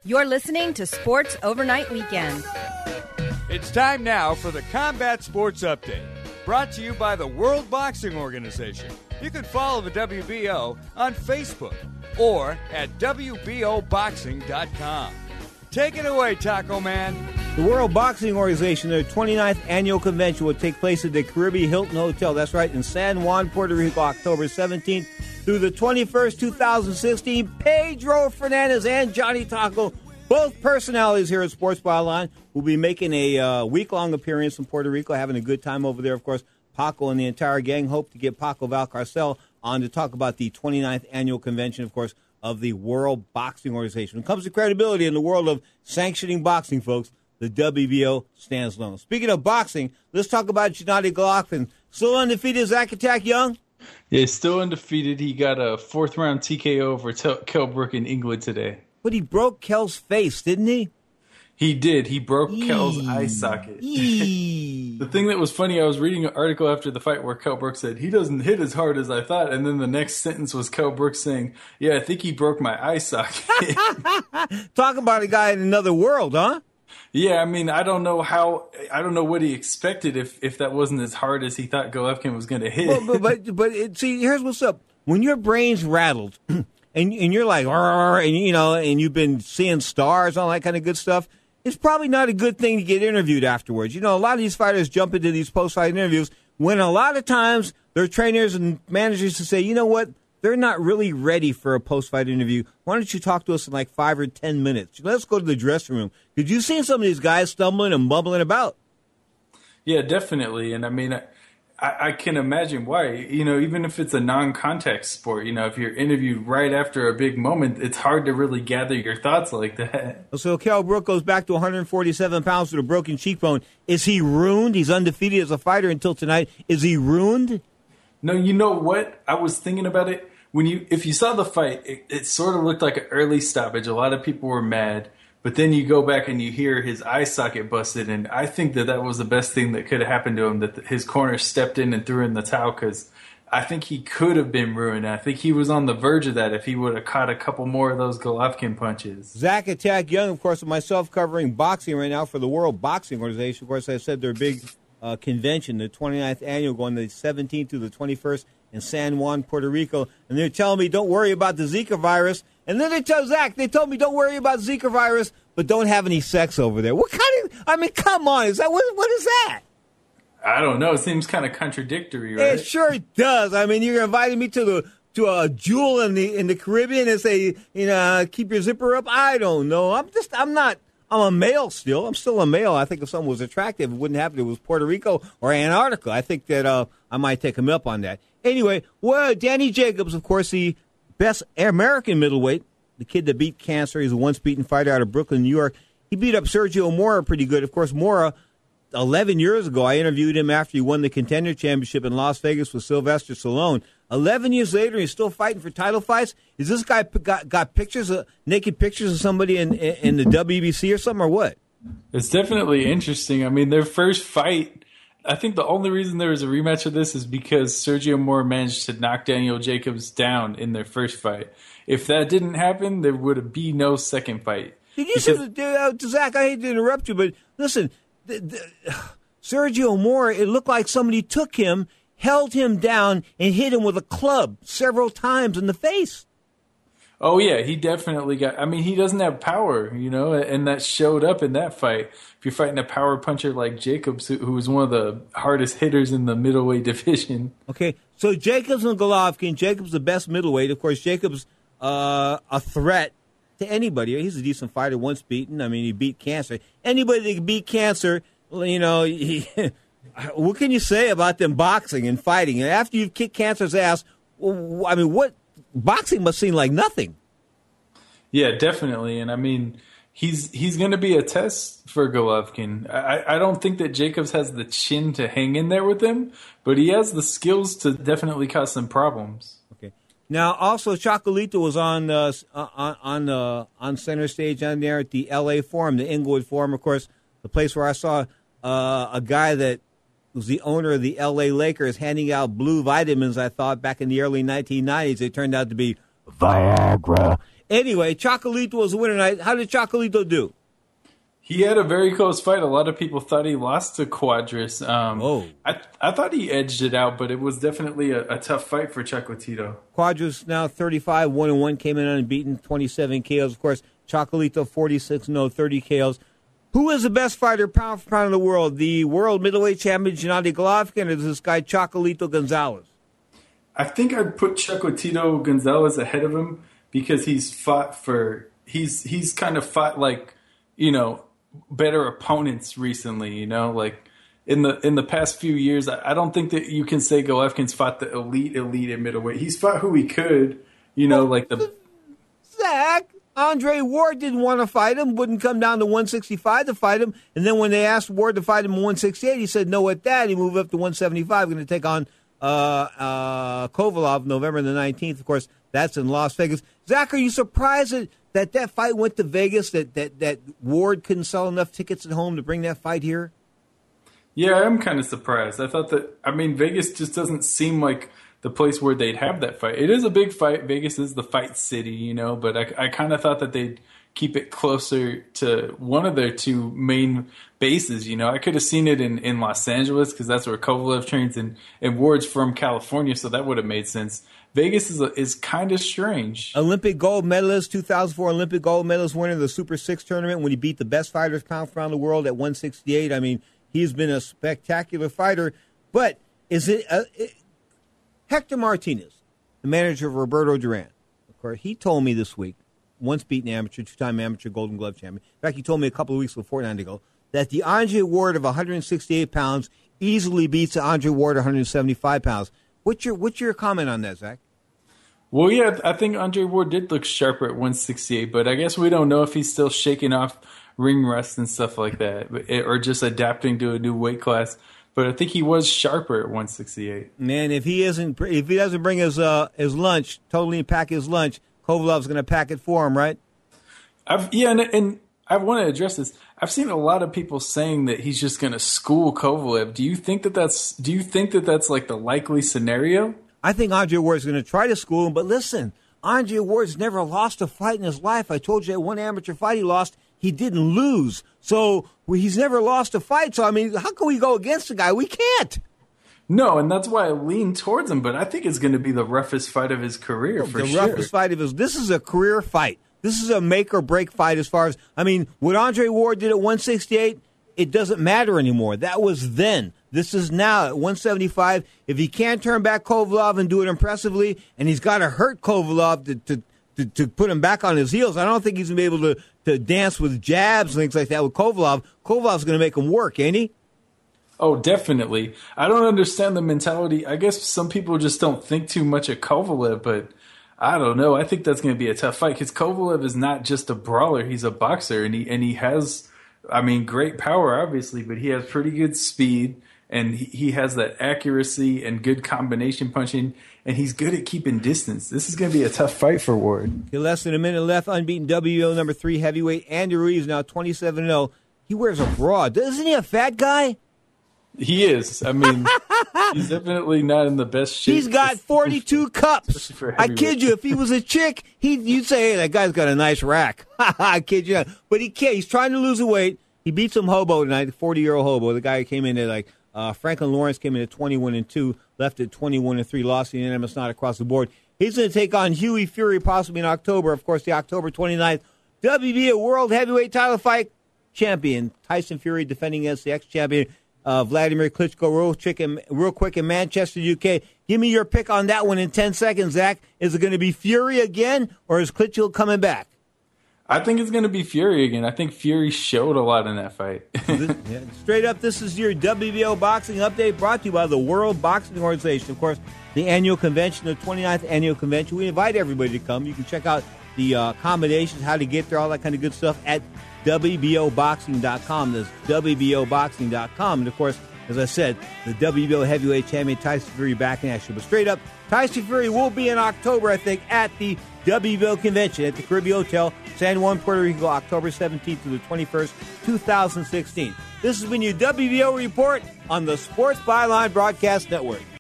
You're listening to Sports Overnight Weekend. It's time now for the Combat Sports Update, brought to you by the World Boxing Organization. You can follow the WBO on Facebook or at WBOboxing.com. Take it away, Taco Man. The World Boxing Organization, their 29th annual convention, will take place at the Caribbean Hilton Hotel. That's right, in San Juan, Puerto Rico, October 17th through the 21st, 2016. Pedro Fernandez and Johnny Taco, both personalities here at Sports Byline, will be making a week-long appearance in Puerto Rico, having a good time over there. Of course, Paco and the entire gang hope to get Paco Valcarcel on to talk about the 29th annual convention, of course, of the World Boxing Organization. When it comes to credibility in the world of sanctioning boxing, folks, the WBO stands alone. Speaking of boxing, let's talk about Gennady Golovkin. Still undefeated, Zach Attack Young? Yeah, still undefeated. He got a fourth-round TKO over Kell Brook in England today. But he broke Kell's face, didn't he? He did. He broke Kell's eye socket. The thing that was funny, I was reading an article after the fight where Kell Brook said, he doesn't hit as hard as I thought. And then the next sentence was Kell Brook saying, yeah, I think he broke my eye socket. Talk about a guy in another world, huh? Yeah, I mean, I don't know what he expected if that wasn't as hard as he thought Golovkin was going to hit. But see, here's what's up. When your brain's rattled and you're like, and you've been seeing stars, all that kind of good stuff, it's probably not a good thing to get interviewed afterwards. You know, a lot of these fighters jump into these post-fight interviews when a lot of times their trainers and managers to say, you know what, they're not really ready for a post-fight interview. Why don't you talk to us in like 5 or 10 minutes? Let's go to the dressing room. Because you've seen some of these guys stumbling and bumbling about. Yeah, definitely. And I mean, I can imagine why. You know, even if it's a non-contact sport, you know, if you're interviewed right after a big moment, it's hard to really gather your thoughts like that. So Kell Brook goes back to 147 pounds with a broken cheekbone. Is he ruined? He's undefeated as a fighter until tonight. Is he ruined? No, you know what? I was thinking about it. If you saw the fight, it sort of looked like an early stoppage. A lot of people were mad. But then you go back and you hear his eye socket busted, and I think that was the best thing that could have happened to him, that his corner stepped in and threw in the towel, because I think he could have been ruined. I think he was on the verge of that if he would have caught a couple more of those Golovkin punches. Zach Attack Young, of course, myself covering boxing right now for the World Boxing Organization. Of course, I said their big convention, the 29th annual, going the 17th to the 21st in San Juan, Puerto Rico. And they're telling me, don't worry about the Zika virus. And then they told me, don't worry about Zika virus, but don't have any sex over there. What kind of, I mean, come on. What is that? I don't know. It seems kind of contradictory, right? It sure does. I mean, you're inviting me to a jewel in the Caribbean and say, keep your zipper up. I don't know. I'm a male still. I'm still a male. I think if someone was attractive, it wouldn't happen. It was Puerto Rico or Antarctica. I think that I might take him up on that. Anyway, well, Danny Jacobs, of course, the best American middleweight, the kid that beat cancer. He's a once-beaten fighter out of Brooklyn, New York. He beat up Sergio Mora pretty good. Of course, Mora, 11 years ago, I interviewed him after he won the Contender Championship in Las Vegas with Sylvester Stallone. 11 years later, he's still fighting for title fights. Is this guy got pictures, naked pictures of somebody in the WBC or something, or what? It's definitely interesting. I mean, their first fight, I think the only reason there was a rematch of this is because Sergio Mora managed to knock Daniel Jacobs down in their first fight. If that didn't happen, there would be no second fight. Did you see, Zach, I hate to interrupt you, but listen, Sergio Mora, it looked like somebody took him, held him down, and hit him with a club several times in the face. Oh, yeah, he definitely he doesn't have power, and that showed up in that fight. If you're fighting a power puncher like Jacobs, who was one of the hardest hitters in the middleweight division. Okay, so Jacobs and Golovkin, Jacobs the best middleweight. Of course, Jacobs a threat to anybody. He's a decent fighter, once beaten. I mean, he beat cancer. Anybody that can beat cancer, what can you say about them boxing and fighting? And after you've kicked cancer's ass, I mean, what? Boxing must seem like nothing. Yeah, definitely. And I mean, he's going to be a test for Golovkin. I don't think that Jacobs has the chin to hang in there with him, but he has the skills to definitely cause some problems. Okay. Now, also, Chocolito was on center stage on there at the L.A. Forum, the Inglewood Forum, of course, the place where I saw a guy that was the owner of the L.A. Lakers handing out blue vitamins, I thought, back in the early 1990s. They turned out to be Viagra. Anyway, Chocolatito was the winner tonight. How did Chocolatito do? He had a very close fight. A lot of people thought he lost to Cuadras. I thought he edged it out, but it was definitely a tough fight for Chocolatito. Cuadras now 35-1-1, came in unbeaten, 27 KOs. Of course, Chocolatito 46-0, 30 KOs. Who is the best fighter pound for pound in the world? The world middleweight champion Gennady Golovkin, or this guy Chocolatito Gonzalez? I think I'd put Chocolatito Gonzalez ahead of him because he's kind of fought like, better opponents recently, like in the past few years. I don't think that you can say Golovkin's fought the elite in middleweight. He's fought who he could, like the Zach. Andre Ward didn't want to fight him, wouldn't come down to 165 to fight him, and then when they asked Ward to fight him at 168, he said no at that. He moved up to 175, going to take on Kovalov November the 19th. Of course, that's in Las Vegas. Zach, are you surprised that fight went to Vegas, that Ward couldn't sell enough tickets at home to bring that fight here? Yeah, I'm kind of surprised. I thought Vegas just doesn't seem like the place where they'd have that fight. It is a big fight. Vegas is the fight city, but I kind of thought that they'd keep it closer to one of their two main bases. I could have seen it in Los Angeles because that's where Kovalev trains, and Ward's from California, so that would have made sense. Vegas is kind of strange. Olympic gold medalist, 2004 Olympic gold medalist, winner of the Super 6 tournament when he beat the best fighters pound for pound in the world at 168. I mean, he's been a spectacular fighter, but is it... Hector Martinez, the manager of Roberto Duran, of course, he told me this week, once beaten amateur, two-time amateur Golden Glove champion. In fact, he told me a couple of weeks ago, fortnight ago, that the Andre Ward of 168 pounds easily beats the Andre Ward of 175 pounds. What's your comment on that, Zach? Well, yeah, I think Andre Ward did look sharper at 168, but I guess we don't know if he's still shaking off ring rust and stuff like that, or just adapting to a new weight class. But I think he was sharper at 168. Man, if he doesn't bring his lunch, totally pack his lunch, Kovalov's going to pack it for him, right? And I want to address this. I've seen a lot of people saying that he's just going to school Kovalev. Do you think that that's like the likely scenario? I think Andre Ward's going to try to school him, but listen, Andre Ward's never lost a fight in his life. I told you that one amateur fight he lost, he didn't lose. So he's never lost a fight. So, I mean, how can we go against the guy? We can't. No, and that's why I lean towards him, but I think it's going to be the roughest fight of his career for sure. The roughest fight of his. This is a career fight. This is a make or break fight as far as, I mean, what Andre Ward did at 168, it doesn't matter anymore. That was then. This is now at 175. If he can't turn back Kovalov and do it impressively, and he's got to hurt Kovalov to put him back on his heels, I don't think he's going to be able to dance with jabs and things like that with Kovalov. Kovalov's going to make him work, ain't he? Oh, definitely. I don't understand the mentality. I guess some people just don't think too much of Kovalev, but I don't know. I think that's going to be a tough fight because Kovalev is not just a brawler. He's a boxer, and he has, great power, obviously, but he has pretty good speed, and he has that accuracy and good combination punching, and he's good at keeping distance. This is going to be a tough fight for Ward. Less than a minute left. Unbeaten WBO number 3 heavyweight Andy Ruiz, now 27-0. He wears a bra. Isn't he a fat guy? He is. I mean, he's definitely not in the best shape. He's got 42 cups. I kid you. If he was a chick, you'd say, hey, that guy's got a nice rack. I kid you. But he can't. He's trying to lose the weight. He beat some hobo tonight, a 40-year-old hobo. The guy who came in at Franklin Lawrence came in at 21-2, left at 21-3, lost the unanimous nod across the board. He's going to take on Hughie Fury possibly in October. Of course, the October 29th WBO World Heavyweight Title Fight champion Tyson Fury defending against the ex-champion Vladimir Klitschko real quick in Manchester, UK. Give me your pick on that one in 10 seconds, Zach. Is it going to be Fury again, or is Klitschko coming back? I think it's going to be Fury again. I think Fury showed a lot in that fight. Straight up, this is your WBO boxing update brought to you by the World Boxing Organization. Of course, the annual convention, the 29th annual convention. We invite everybody to come. You can check out the accommodations, how to get there, all that kind of good stuff at WBOboxing.com. That's WBOboxing.com. And, of course, as I said, the WBO heavyweight champion Tyson Fury back in action. But straight up, Tyson Fury will be in October, I think, at the WBO convention at the Caribbean Hotel, San Juan, Puerto Rico, October 17th through the 21st, 2016. This has been your WBO report on the Sports Byline Broadcast Network.